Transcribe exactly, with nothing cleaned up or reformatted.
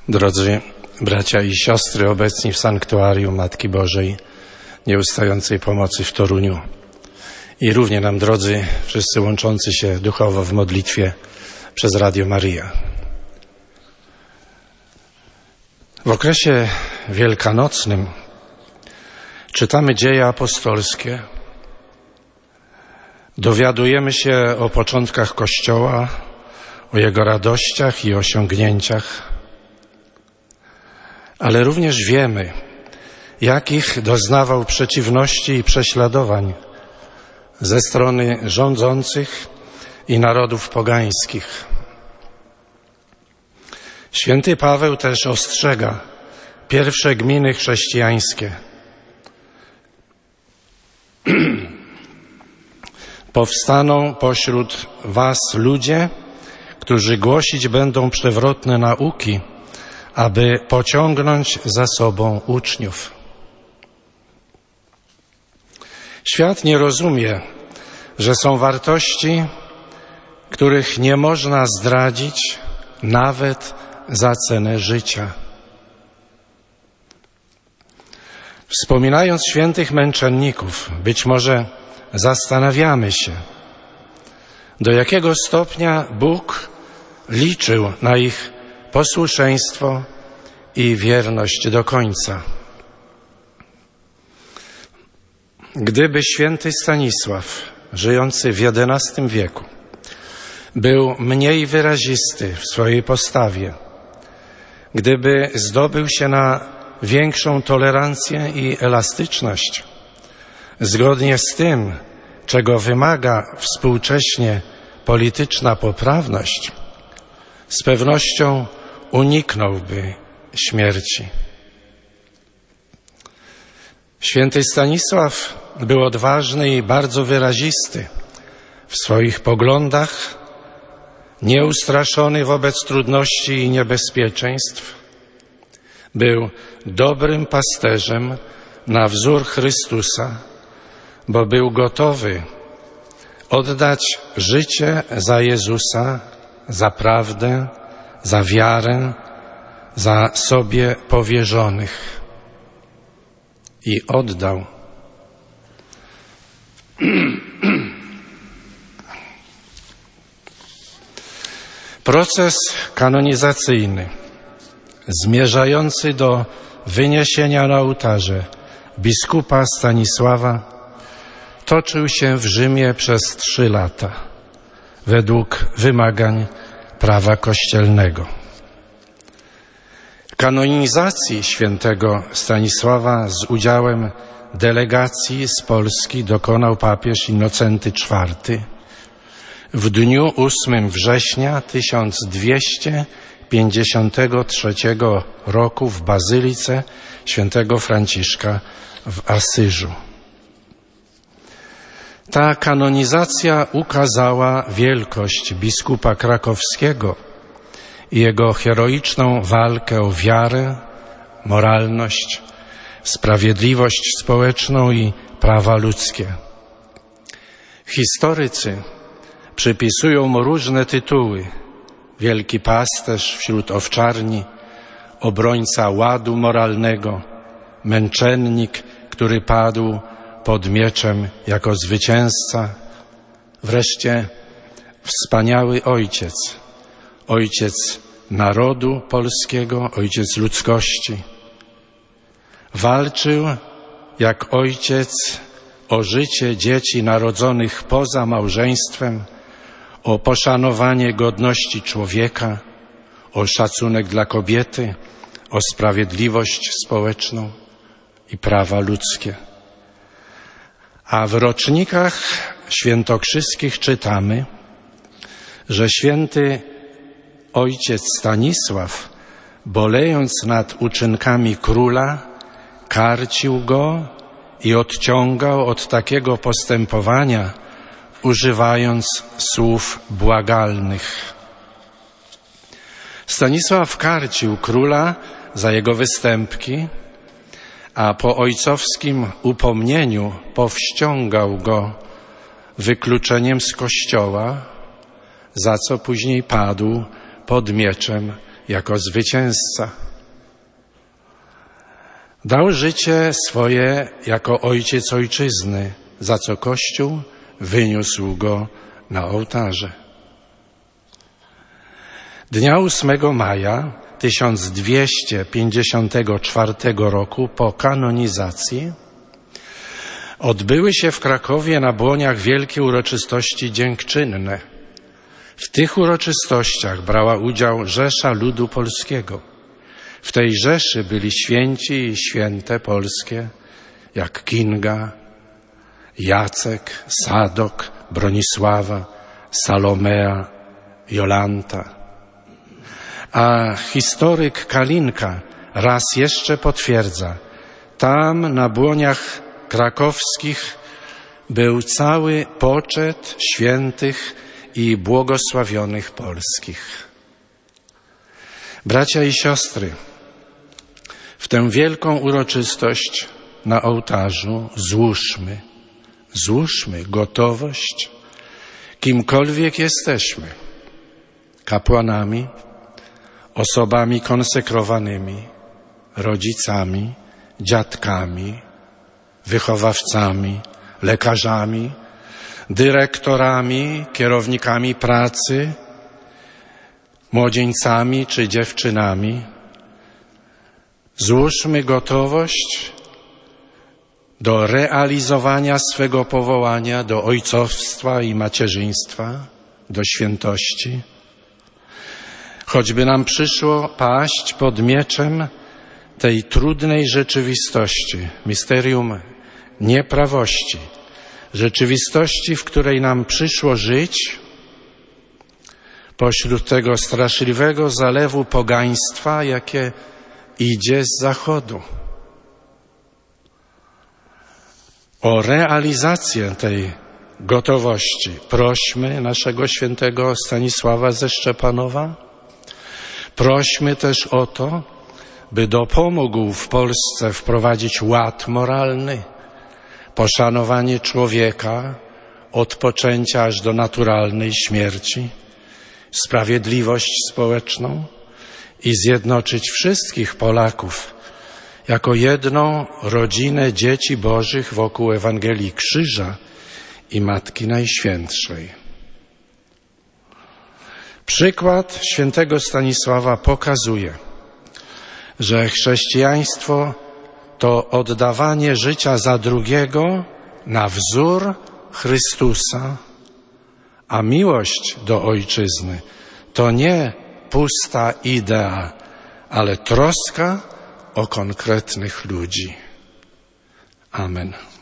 Drodzy bracia i siostry obecni w sanktuarium Matki Bożej Nieustającej Pomocy w Toruniu i równie nam drodzy wszyscy łączący się duchowo w modlitwie przez Radio Maryja. W okresie wielkanocnym czytamy dzieje apostolskie, dowiadujemy się o początkach Kościoła, o jego radościach i osiągnięciach, ale również wiemy, jakich doznawał przeciwności i prześladowań ze strony rządzących i narodów pogańskich. Święty Paweł też ostrzega pierwsze gminy chrześcijańskie. Powstaną pośród was ludzie, którzy głosić będą przewrotne nauki, aby pociągnąć za sobą uczniów. Świat nie rozumie, że są wartości, których nie można zdradzić nawet za cenę życia. Wspominając świętych męczenników, być może zastanawiamy się, do jakiego stopnia Bóg liczył na ich posłuszeństwo i wierność do końca. Gdyby święty Stanisław, żyjący w jedenastym wieku, był mniej wyrazisty w swojej postawie, gdyby zdobył się na większą tolerancję i elastyczność, zgodnie z tym, czego wymaga współcześnie polityczna poprawność, z pewnością uniknąłby śmierci. Święty Stanisław był odważny i bardzo wyrazisty w swoich poglądach, nieustraszony wobec trudności i niebezpieczeństw. Był dobrym pasterzem na wzór Chrystusa, bo był gotowy oddać życie za Jezusa, za prawdę, za wiarę, za sobie powierzonych. I oddał. Proces kanonizacyjny zmierzający do wyniesienia na ołtarze biskupa Stanisława toczył się w Rzymie przez trzy lata według wymagań prawa kościelnego. Kanonizacji świętego Stanisława z udziałem delegacji z Polski dokonał papież Innocenty czwarty w dniu ósmego września tysiąc dwieście pięćdziesiątego trzeciego roku w Bazylice świętego Franciszka w Asyżu. Ta kanonizacja ukazała wielkość biskupa krakowskiego i jego heroiczną walkę o wiarę, moralność, sprawiedliwość społeczną i prawa ludzkie. Historycy przypisują mu różne tytuły: wielki pasterz wśród owczarni, obrońca ładu moralnego, męczennik, który padł pod mieczem jako zwycięzca, wreszcie wspaniały ojciec, ojciec narodu polskiego, ojciec ludzkości. Walczył jak ojciec o życie dzieci narodzonych poza małżeństwem, o poszanowanie godności człowieka, o szacunek dla kobiety, o sprawiedliwość społeczną i prawa ludzkie. A w rocznikach świętokrzyskich czytamy, że święty ojciec Stanisław, bolejąc nad uczynkami króla, karcił go i odciągał od takiego postępowania, używając słów błagalnych. Stanisław karcił króla za jego występki, a po ojcowskim upomnieniu powściągał go wykluczeniem z kościoła, za co później padł pod mieczem jako zwycięzca. Dał życie swoje jako ojciec ojczyzny, za co Kościół wyniósł go na ołtarze. Dnia ósmego maja tysiąc dwieście pięćdziesiątego czwartego roku po kanonizacji odbyły się w Krakowie na Błoniach wielkie uroczystości dziękczynne. W tych uroczystościach brała udział Rzesza Ludu Polskiego. W tej rzeszy byli święci i święte polskie, jak Kinga, Jacek, Sadok, Bronisława, Salomea, Jolanta. A historyk Kalinka raz jeszcze potwierdza, tam na Błoniach krakowskich był cały poczet świętych i błogosławionych polskich. Bracia i siostry, w tę wielką uroczystość na ołtarzu złóżmy, złóżmy gotowość, kimkolwiek jesteśmy, kapłanami, osobami konsekrowanymi, rodzicami, dziadkami, wychowawcami, lekarzami, dyrektorami, kierownikami pracy, młodzieńcami czy dziewczynami. Złóżmy gotowość do realizowania swego powołania, do ojcostwa i macierzyństwa, do świętości. Choćby nam przyszło paść pod mieczem tej trudnej rzeczywistości, misterium nieprawości, rzeczywistości, w której nam przyszło żyć pośród tego straszliwego zalewu pogaństwa, jakie idzie z zachodu. O realizację tej gotowości prośmy naszego świętego Stanisława ze Szczepanowa. Prośmy też o to, by dopomógł w Polsce wprowadzić ład moralny, poszanowanie człowieka od poczęcia aż do naturalnej śmierci, sprawiedliwość społeczną i zjednoczyć wszystkich Polaków jako jedną rodzinę dzieci Bożych wokół Ewangelii Krzyża i Matki Najświętszej. Przykład świętego Stanisława pokazuje, że chrześcijaństwo to oddawanie życia za drugiego na wzór Chrystusa, a miłość do ojczyzny to nie pusta idea, ale troska o konkretnych ludzi. Amen.